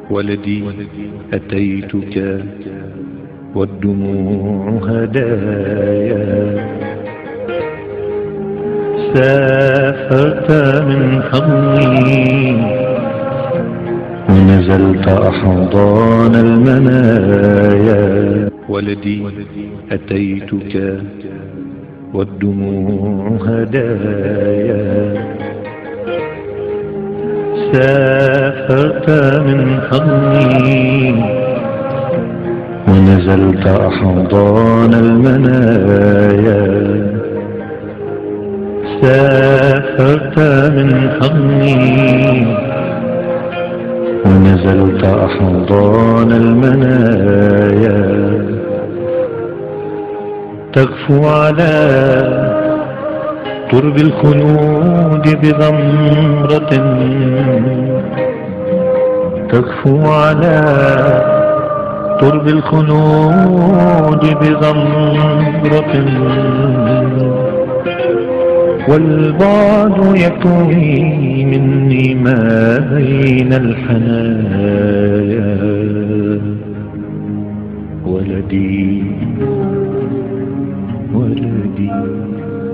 ولدي أتيتك والدموع هدايا. سافرت من حضني ونزلت أحضان المنايا. ولدي أتيتك والدموع هدايا. سافرت من حضني ونزلت أحضان المنايا. سافرت من حضني ونزلت أحضان المنايا. تغفو على ترب الخلود بغمرة. تغفو على ترب الخلود بغمرة. والبعد يكوي مني ما بين الحنايا. ولدي ولدي